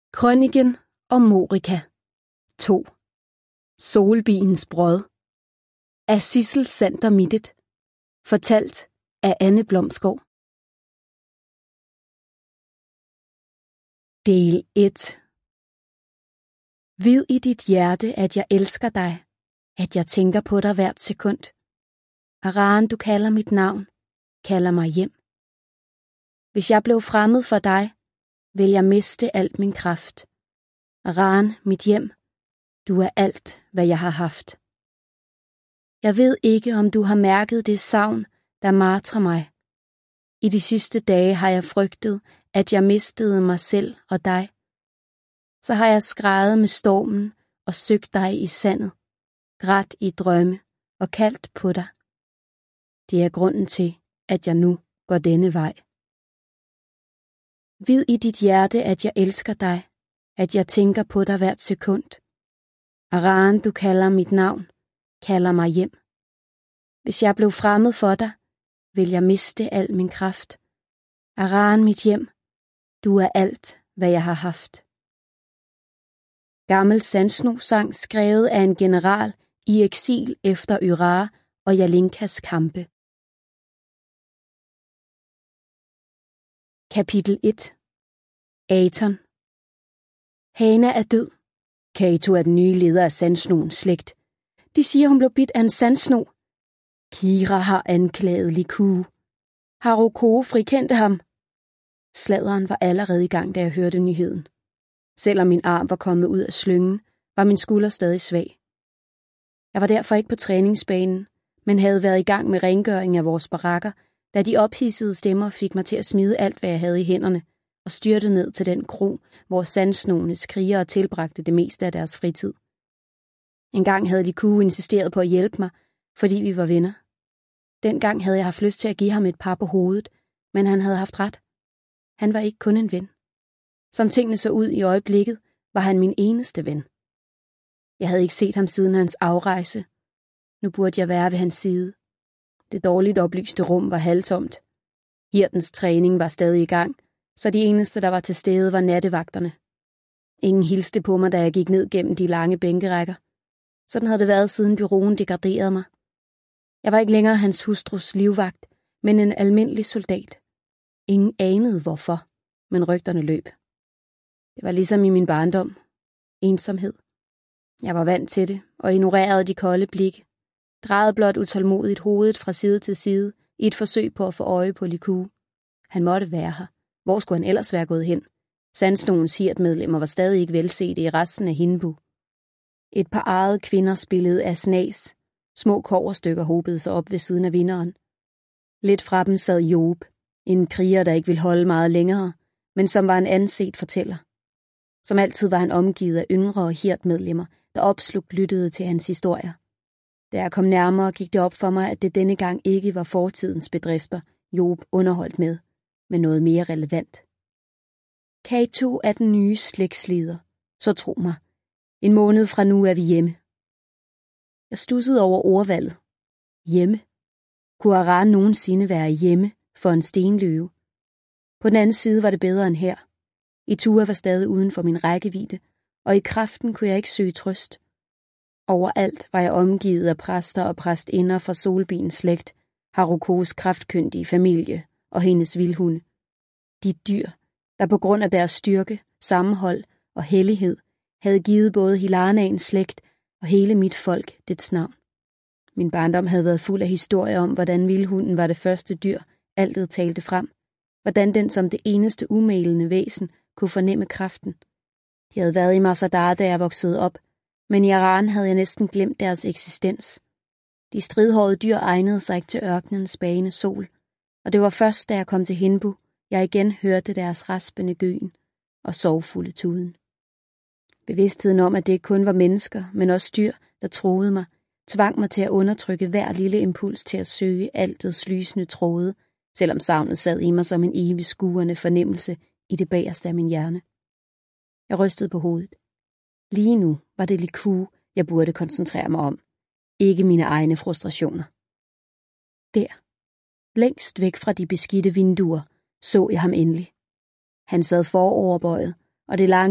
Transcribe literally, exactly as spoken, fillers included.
Krøniken om Morika to. Solbiens brød af Sissel Sander Midtet. Fortalt af Anne Blomskov. Del et. Vid i dit hjerte, at jeg elsker dig, at jeg tænker på dig hvert sekund. Aran, du kalder mit navn, kalder mig hjem. Hvis jeg blev fremmed for dig, vil jeg miste alt min kraft. Aran, mit hjem, du er alt, hvad jeg har haft. Jeg ved ikke, om du har mærket det savn, der martrer mig. I de sidste dage har jeg frygtet, at jeg mistede mig selv og dig. Så har jeg skrædet med stormen og søgt dig i sandet, grædt i drømme og kaldt på dig. Det er grunden til, at jeg nu går denne vej. Vid i dit hjerte, at jeg elsker dig, at jeg tænker på dig hvert sekund. Aran, du kalder mit navn, kalder mig hjem. Hvis jeg blev fremmed for dig, vil jeg miste al min kraft. Aran, mit hjem, du er alt, hvad jeg har haft. Gammel sandsno-sang skrevet af en general i eksil efter Yrah og Jalinkas kampe. Kapitel et. Aton. Hana er død. Kato er den nye leder af sandsnoens slægt. De siger, hun blev bidt af en sandsno. Kira har anklaget Liku. Haroko frikendte ham. Sladderen var allerede i gang, da jeg hørte nyheden. Selvom min arm var kommet ud af slyngen, var min skulder stadig svag. Jeg var derfor ikke på træningsbanen, men havde været i gang med rengøring af vores barakker, da de ophidsede stemmer fik mig til at smide alt, hvad jeg havde i hænderne, og styrte ned til den kro, hvor sandsnoenes krigere tilbragte det meste af deres fritid. En gang havde Liku insisteret på at hjælpe mig, fordi vi var venner. Dengang havde jeg haft lyst til at give ham et par på hovedet, men han havde haft ret. Han var ikke kun en ven. Som tingene så ud i øjeblikket, var han min eneste ven. Jeg havde ikke set ham siden hans afrejse. Nu burde jeg være ved hans side. Det dårligt oplyste rum var halvtomt. Hirtens træning var stadig i gang, så de eneste, der var til stede, var nattevagterne. Ingen hilste på mig, da jeg gik ned gennem de lange bænkerækker. Sådan havde det været, siden bureauen degraderede mig. Jeg var ikke længere hans hustrus livvagt, men en almindelig soldat. Ingen anede hvorfor, men rygterne løb. Det var ligesom i min barndom. Ensomhed. Jeg var vant til det, og ignorerede de kolde blikke. Drejede blot utålmodigt hovedet fra side til side, i et forsøg på at få øje på Liku. Han måtte være her. Hvor skulle han ellers være gået hen? Sandsnoens hirtmedlemmer var stadig ikke velsete i resten af Hinbu. Et par arede kvinder spillede af snas. Små kobberstykker hobede sig op ved siden af vinderen. Lidt fra dem sad Job, en kriger, der ikke ville holde meget længere, men som var en anset fortæller. Som altid var han omgivet af yngre hirtmedlemmer, der opslugt lyttede til hans historier. Da jeg kom nærmere, gik det op for mig, at det denne gang ikke var fortidens bedrifter, Job underholdt med, men noget mere relevant. Kato er den nye slægtsleder, så tro mig. En måned fra nu er vi hjemme. Jeg studsede over ordvalget. Hjemme? Kunne Aran nogensinde være hjemme for en stenløve? På den anden side var det bedre end her. Itua var stadig uden for min rækkevidde, og i kraften kunne jeg ikke søge trøst. Overalt var jeg omgivet af præster og præstinder fra Solbiens slægt, Harokos kraftkyndige familie og hendes vildhunde. De dyr, der på grund af deres styrke, sammenhold og hellighed, havde givet både Hilarnaens slægt og hele mit folk dets navn. Min barndom havde været fuld af historier om, hvordan vildhunden var det første dyr, altid talte frem, hvordan den som det eneste umælende væsen kunne fornemme kraften. De havde været i Massadar, da jeg voksede op, men i Aran havde jeg næsten glemt deres eksistens. De stridhårede dyr egnede sig ikke til ørkenens bagende sol, og det var først, da jeg kom til Hinbu, jeg igen hørte deres raspende gøen og sorgfulde tuden. Bevidstheden om, at det ikke kun var mennesker, men også dyr, der troede mig, tvang mig til at undertrykke hver lille impuls til at søge altets lysende tråde, selvom savnet sad i mig som en evig skuerne fornemmelse i det bagerste af min hjerne. Jeg rystede på hovedet. Lige nu var det Liku, jeg burde koncentrere mig om, ikke mine egne frustrationer. Der, længst væk fra de beskidte vinduer, så jeg ham endelig. Han sad foroverbøjet, og det lange